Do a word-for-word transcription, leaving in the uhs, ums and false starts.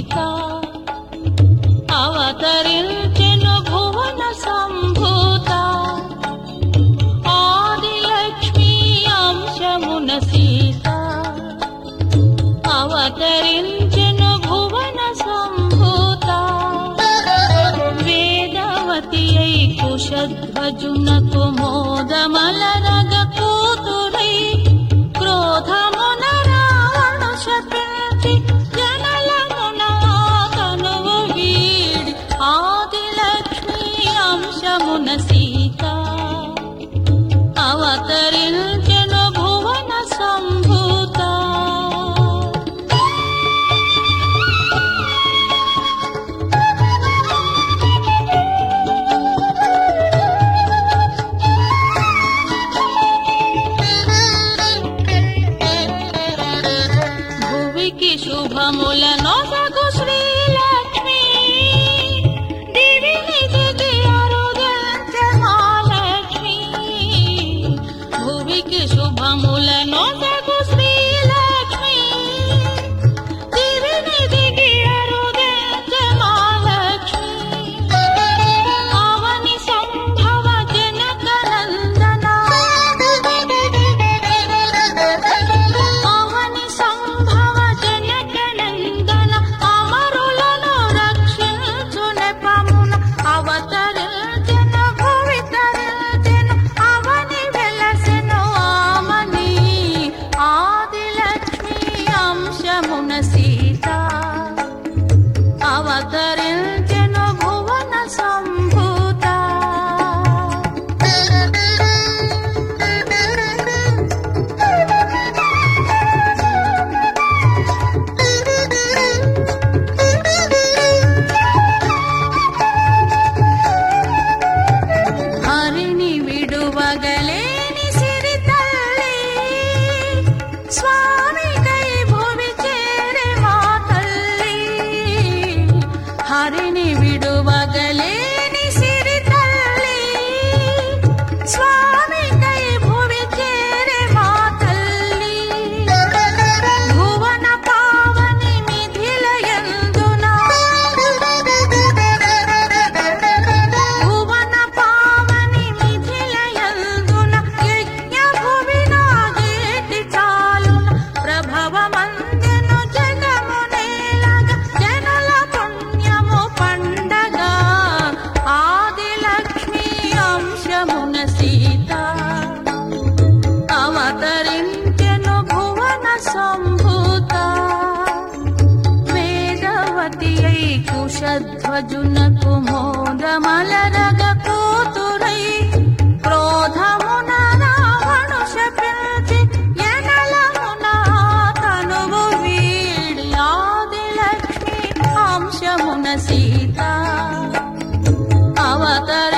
సీత అవతరించెను భువన సంభూత ఆదిలక్ష్మీ అంశమున సీత అవతరించెను భువన సంభూత వేదవతి అయి కుశధ్వజునకు మోదమలరగ కూతురై క్రోధమున రావణ శపించి జనలమున తనువు వీడి ఆదిలక్ష్మీ అంశమున సీత అవతరించెను భువన సంభూత శుభములను సగు శ్రీలక్ష్మి దివిని దిగి అరుదించె మహాలక్ష్మి భువికి శుభములను సగు శ్రీలక్ష్మి దివిని దిగి అరుదించె మహాలక్ష్మి అవని సంభవ జనక నందన అవని సంభవ అవతరించెను భువితరించెను అవని వెలసెను ఆమని ఆదిలక్ష్మీ అంశమున సీత అవతరించెను భువన సంభూత విడువగలేని సిరి తల్లి స్వామికై భువి చేరే మా తల్లి హరిని విడువగలేని సిరి తల్లి స్వామికై భువి చేరే మా తల్లి భువన పావని మిథిలయందున భువన పావని మిథిలయందున యజ్ఞ భువిన గేటి చాలున ప్రభవమందెను జగమునేలగ జనుల పుణ్యము పండగ ఆదిలక్ష్మీ అంశమున సీత అవతరించెను భువన సంభూత వేదవతి అయి కుశధ్వజునకు మోదమలరగ కూతురై క్రోధమున రావణు శపించి యనలమున తనువు వీడి ఆదిలక్ష్మీ అంశమున సీత అవతర